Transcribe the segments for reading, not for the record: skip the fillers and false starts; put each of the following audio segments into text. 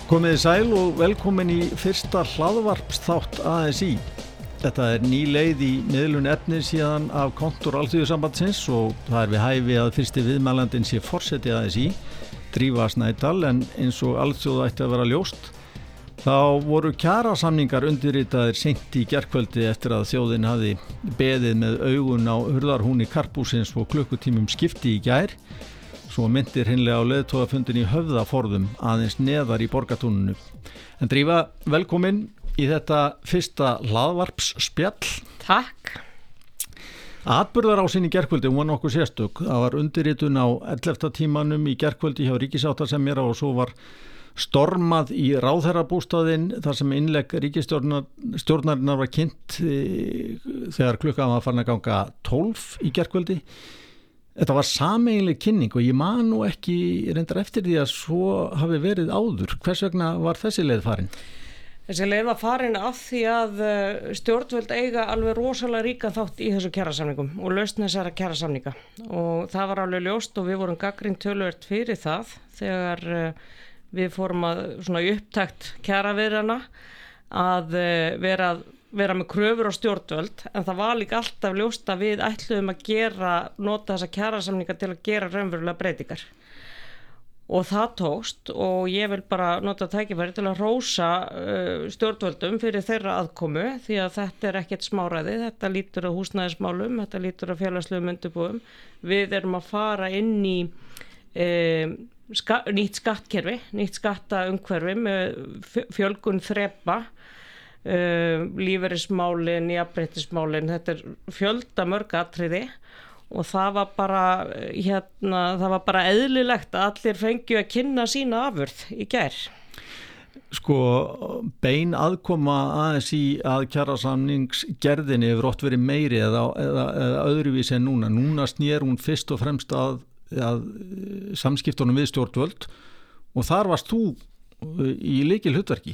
Komiði sæl og velkomin í fyrsta hlaðvarpsþátt ASÍ. Þetta ný leið í miðlun efnis síðan af kontór Alþýðusambandsins og það við hæfi að fyrsti viðmælandinn sé forseti ASÍ, Drífa Snædal, en eins og alþjóð ætti að vera ljóst. Þá voru kjarasamningar undirritaðir seint í gærkvöldi eftir að þjóðin hafði beðið með augun á hurðarhúni Karphússins og klukkutímum skipti í gær. Svo myndir hreinlega á leiðtogafundin í Höfðaforðum aðeins neðar í Borgartúninu. En Drífa, velkomin í þetta fyrsta hlaðvarpsspjall. Takk. Atburðarásin í gærkvöldi var nokkuð sérstök. Það var undirritun á 11. tímanum í gærkvöldi hjá ríkissáttasemjara og svo var stormað í ráðherrabústaðinn þar sem innlegg ríkisstjórnarinnar var kynnt þegar klukkan var farin að ganga 12 í gærkvöldi. Þetta var sameiginleg kynning og ég man nú ekki reyndar eftir því að svo hafi verið áður. Hvers vegna var þessi leið farin? Þessi leið var farin af því að stjórnvöld eiga alveg rosalega ríkan þátt í þessu kjarasamningum og lausn þessara kjarasamninga. Og það var alveg ljóst og við vorum gagnrýnt töluvert fyrir það þegar við fórum að svona í upptakt kjaraviðrana að vera með kröfur á stjórnvöld, en það var líka alltaf ljóst að við ætluðum að nota þessa kjarasamninga til að gera raunverulega breytingar. Og það tókst og ég vil bara nota tækifæri til að hrósa stjórnvöldum fyrir þeirra aðkomu því að þetta ekkert smáræði, þetta lítur að húsnæðismálum, þetta lítur að félagslegum undirbúum. Við erum að fara inn í nýtt skattkerfi, nýtt skattaumhverfi með fjölgun þrepa, lífeyrismálin, jafnréttismálin, þetta fjölda mörg atriði og það var bara eðlilegt að allir fengju að kynna sína afurð í gær. Sko, bein aðkoma ASÍ að kjarasamningsgerðinni hefur oft verið meiri eða öðruvísi en núna. Núna snér hún fyrst og fremst að samskiptunum við stjórnvöld og þar varst þú í lykilhlutverki.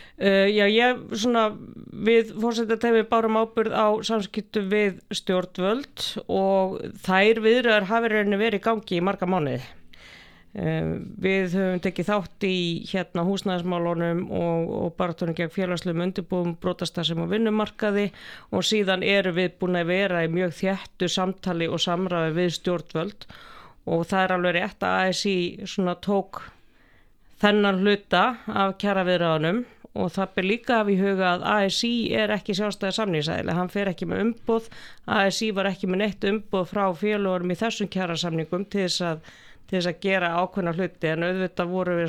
Við forsetateymi bárum ábyrgð á samskiptum við stjórnvöld og þær viðræður hafi rauninni verið í gangi í marga mánuði. Við höfum tekið þátt í húsnæðismálunum og baráttunum gegn félagslegum undirbúum, brotastarfsemi og vinnumarkaði og síðan erum við búin að vera í mjög þéttu samtali og samræði við stjórnvöld og það alveg rétt að ASÍ tók þennan hluta af kjaraviðræðunum og það ber líka af í huga að ASÍ ekki sjálfstæður samningsaðili, hann fer ekki með umboð, ASÍ var ekki með neitt umboð frá félögunum í þessum kjarasamningum til þess að gera ákveðna hluti, en auðvitað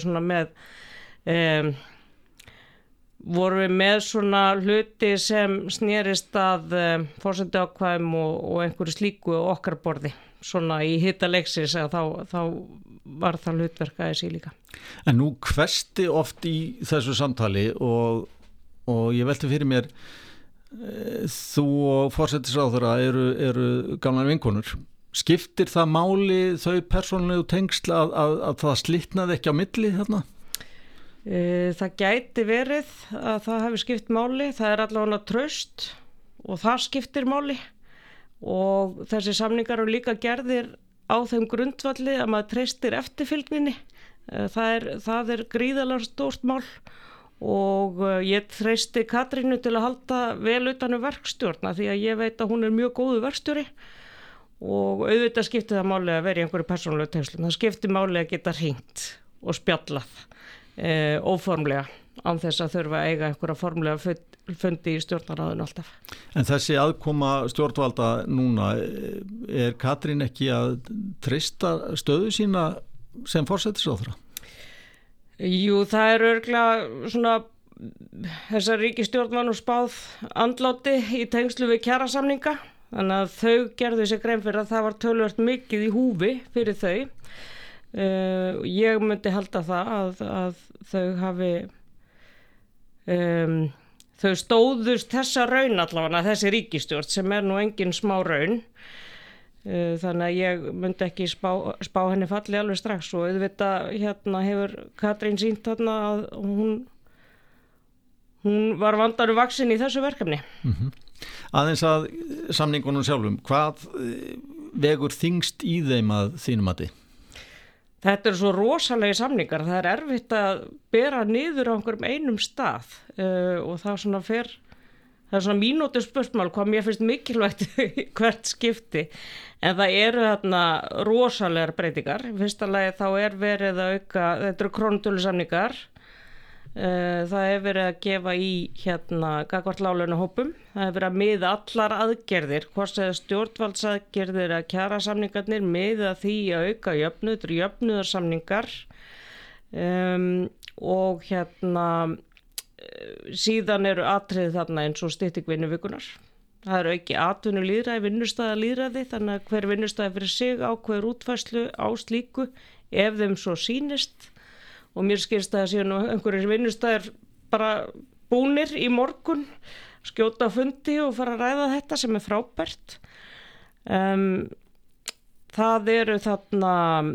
vorum við með svona hluti sem snerist að forsenduákvæðum og einhverju slíku á okkar borði, svona í hita leiksins að þá var það hlutverk ASÍ líka. En nú hvesti oft í þessu samtali og ég velti fyrir mér þú og forsætisráðherra eru gamlar vinkonur. Skiptir það máli þau persónulegu tengsl að það slitnaði ekki á milli þarna? Það gæti verið að það hafi skipt máli, það allavega traust og það skiptir máli og þessi samningar eru líka gerðir á þeim grundvalli að maður treystir eftirfylgninni. Það gríðarlega stórt mál og ég treysti Katrínu til að halda vel utan verkstjórna því að ég veit að hún mjög góður verkstjóri og auðvitað skiptir það máli að vera í einhverju persónulegu tengslum. Það skiptir máli að geta hringt og spjallað óformlega án þess að þurfa að eiga einhverja formlega fundi í stjórnarráðinu alltaf. En þessi aðkoma stjórnvalda núna, Katrín ekki að treysta stöðu sína sem forsætisráðherra? Jú, það örugglega svona þessar ríkisstjórn var nú spáð andláti í tengslu við kjarasamninga, þannig að þau gerðu sér grein fyrir að það var töluvert mikið í húfi fyrir þau. Ég myndi halda það að þau hafi þau stóðust þessa raun allavega, þessi ríkisstjórn sem nú engin smá raun, þannig að ég myndi ekki spá henni falli alveg strax og auðvitað hefur Katrín sýnt þarna að hún var vandarum vaksin í þessu verkefni. Aðeins að samningunum sjálfum, hvað vegur þyngst í þeim að þínum mati? Þetta eru svo rosalegi samningar, það er erfitt að bera niður á einhverjum einum stað og það svona það er svona mínútu spursmál hvað mér finnst mikilvægt hvert skipti, en það eru þarna rosalegar breytingar. Í fyrsta lagi þá er verið að auka, þetta eru krónutölusamningar, það er verið að gefa í gagnvart láglaunahópum, það er verið að miða allar aðgerðir, hvort eða stjórnvaldsaðgerðir að kjarasamningarnir miða því að auka jöfnuð, þetta eru jöfnuðarsamningar og síðan eru atriði þarna eins og stytting vinnuvikunar. Það eru ekki atvinnulýðræði, vinnustaðalýðræði, þannig að hver vinnustaði fyrir sig ákveður útfærslu á slíku ef þeim svo sýnist. Og mér skilst að það séu nú einhverjir vinnustæðir bara búnir í morgun, skjóta á fundi og fara að ræða þetta sem er frábært. Það eru þarna,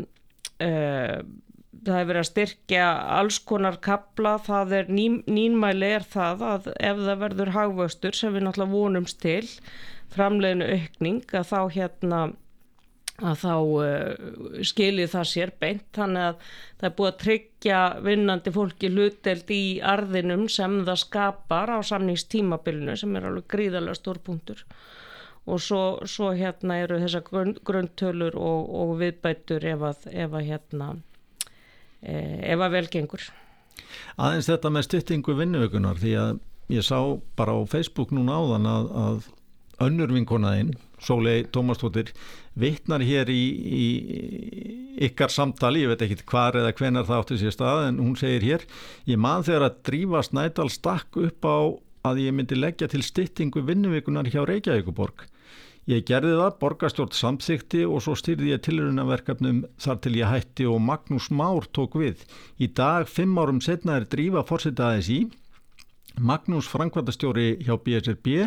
það er verið að styrkja alls konar kafla, það er nýmæli er það að ef það verður hagvöxtur sem við náttúrulega vonumst til, framleiðinu aukning, að þá skilir það sér beint, þannig að það er búið að tryggja vinnandi fólki hlutdeild í arðinum sem það skapar á samningstímabilinu sem er alveg gríðarlega stór punktur og svo eru þessar grunntölur og viðbætur ef að vel gengur. Aðeins þetta með styttingu vinnuvikunar, því að ég sá bara á Facebook núna áðan að önnur vinkonaðinn, Sóley Tómasdóttir, vitnar hér í ykkar samtali, ég veit ekki hvar eða hvenar það átti sér stað, en hún segir hér: ég man þegar að Drífa Snædal stakk upp á að ég myndi leggja til styttingu vinnuvikunar hjá Reykjavíkurborg. Ég gerði það, borgarstjórn samþykti og svo stýrði ég tilraunaverkefnum þar til ég hætti og Magnús Már tók við. Í dag, 5 árum seinna, er Drífa forseti ASÍ, Magnús framkvæmdastjóri hjá BSRB.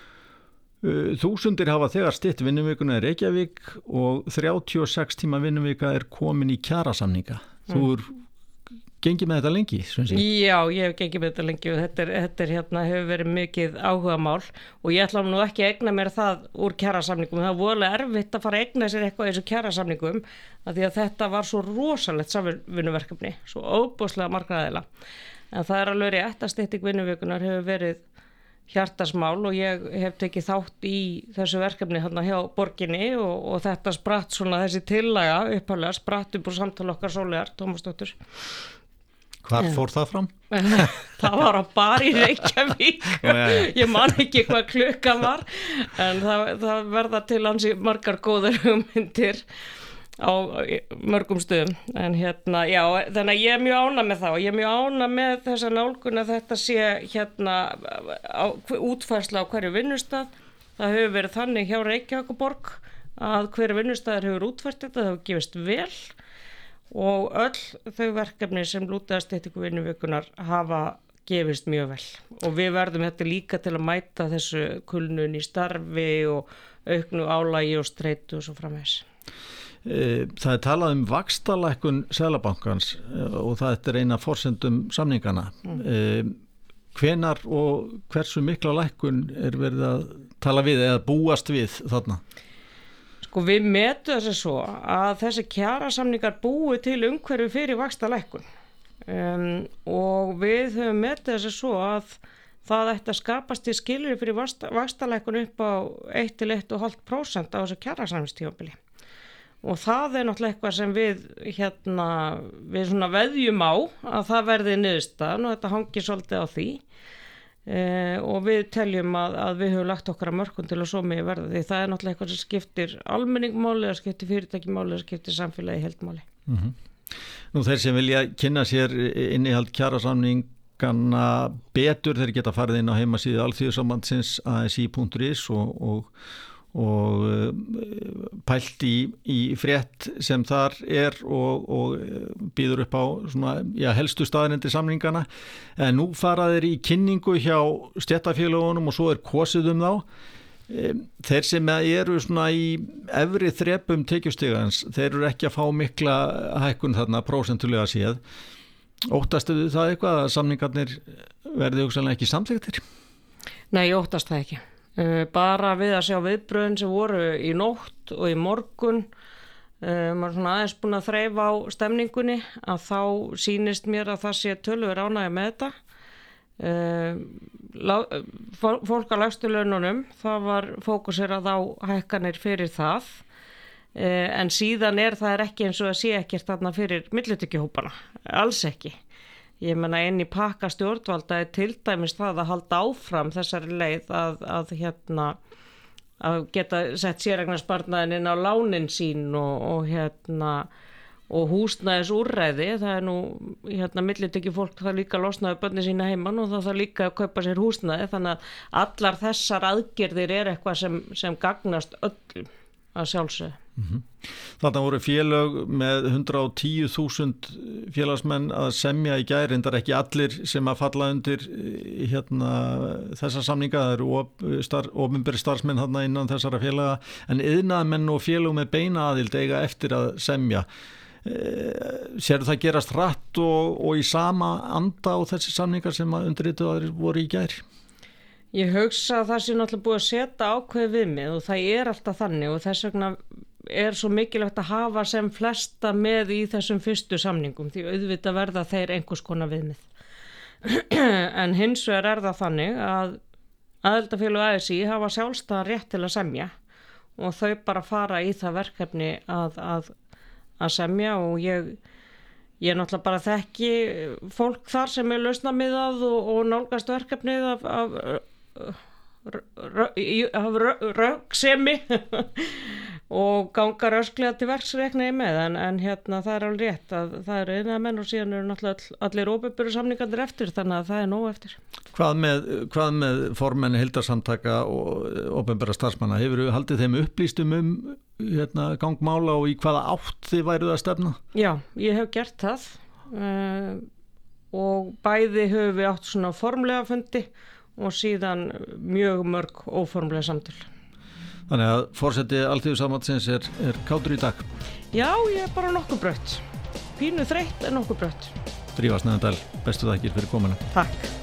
Þúsundir hafa þegar stytt vinnuvikuna í Reykjavík og 36 tíma vinnuvika er komin í kjarasamninga. Þú er gengið með þetta lengi? Já, ég hef gengið með þetta lengi og þetta hefur verið mikið áhugamál og ég ætla nú ekki að eigna mér það úr kjarasamningum. Það er voðalega erfitt að fara að eigna sér eitthvað í þessu kjarasamningum af því að þetta var svo rosalegt samvinnuverkefni, svo óbúslega margra aðila. En það er alveg rétt að stytting vinnuvikunar hefur verið hjartasmál og ég hef tekið þátt í þessu verkefni hjá borginni og þetta spratt svona, þessi tillaga upphaflega spratt upp úr samtali okkar Sóleyjar Tómasdóttur. Hvar fór það fram? Það var á bar í Reykjavík. Ég man ekki hvað klukkan var en það verða til ansi margar góðar hugmyndir á mörgum stöðum en já, þannig að ég er mjög ánægð með það og ég er mjög ánægð með þessa nálgun að þetta sé útfærsla á hverju vinnustað. Það hefur verið þannig hjá Reykjavíkurborg að hverju vinnustaður hefur útfært þetta, það hefur gefist vel og öll þau verkefni sem lúta að styttingu vinnuvikunar hafa gefist mjög vel og við verðum þetta líka til að mæta þessu kulnun í starfi og auknu álagi og streitu og svo framvegis. Það er talað um vaxtalækkun Seðlabankans og það er eina forsendum samningana. Hvenar og hversu mikla lækkun er verið að tala við eða búast við þarna? Sko við metum þessi svo að þessi kjarasamningar búi til umhverfi fyrir vaxtalækkun og við höfum metið þessi svo að það ætti að skapast í skilyrði fyrir vaxtalækkun upp á 1–1,5% á þessu kjarasamningstímabili. Og það er náttúrulega eitthvað sem við svona veðjum á að það verði niðurstaðan og þetta hangir svolítið á því og við teljum að við höfum lagt okkar að mörkum til að svo megi verða því það er náttúrulega eitthvað sem skiptir almenningmáli, það skiptir fyrirtækimáli, það skiptir samfélagi heildmáli. Nú þeir sem vilja kynna sér innihald kjarasamningana betur þeir geta farið inn á heimasíðu Alþýðusambandsins asi.is og pælt í frétt sem þar er og býður upp á svona, helstu staðarindir samningana en nú fara þeir í kynningu hjá stéttarfélögunum og svo er kosið þá. Þeir sem eru svona í efri þrepum tekjustigans, þeir eru ekki að fá mikla hækkun þarna prósentulega séð. Óttastu það eitthvað að samningarnir verði hugsanlega ekki samþykktir? Nei, ég óttast það ekki. Bara við að sjá viðbröðin sem voru í nótt og í morgun maður svona aðeins búin að þreifa á stemningunni að þá sýnist mér að það sé töluvert ánægja með þetta. Fólk á lægstu laununum, það var fókusirað á hækkanir fyrir það, en síðan það ekki eins og að sé ekkert þarna fyrir millitekjuhópana, alls ekki. Ég meina inn í pakka stjórnvalda til dæmis það að halda áfram þessari leið að geta sett séreignarsparnaðinn inn á lánin sín og húsnæðis úrræði. Það nú millitekjufólk það líka losnaði börnin sína heiman og það líka að kaupa sér húsnæði, þannig að allar þessar aðgerðir eitthvað sem gagnast öllum að sjálfsögðu. Þarna voru félög með 110.000 félagsmenn að semja í gær, reyndar ekki allir sem að falla undir þessa samninga, það eru opinberi starfsmenn þarna innan þessara félaga, en iðnaðarmenn og félög með beina aðild eiga eftir að semja. Sérðu það gerast hratt og í sama anda á þessi samningar sem að undirrituðir voru í gær? Ég hugsa að það sé náttúrulega búið að setja ákveð viðmið og það alltaf þannig og þess vegna svo mikilvægt að hafa sem flesta með í þessum fyrstu samningum því auðvitað verða þeir einhvers konar viðmið. En hins vegar það þannig að aðildafélög ASÍ hafa sjálfstæðan rétt til að semja og þau bara fara í það verkefni að semja og ég náttúrulega bara þekki fólk þar sem lausnamiðað og nálgast verkefnið af röggsemi og ganga rösklega til verksreikni með en það alveg rétt að það eru iðnaðarmenn og síðan eru náttúrulega allir opinberu samningarnir eftir þannig að það nóg eftir. Hvað með formenn heildarsamtaka og opinbera starfsmanna, hefur haldið þeim upplýstum gangmála og í hvaða átt þið væruð að stefna? Já, ég hef gert það og bæði höfum við átt svona formlega fundi og síðan mjög mörg óformlega samtöl. Þannig að forseti Alþýðusambandsins kátur í dag? Já, ég bara nokkuð brött. Pínu þreytt en nokkuð brött. Drífa Snædal, bestu þakkir fyrir komuna. Takk.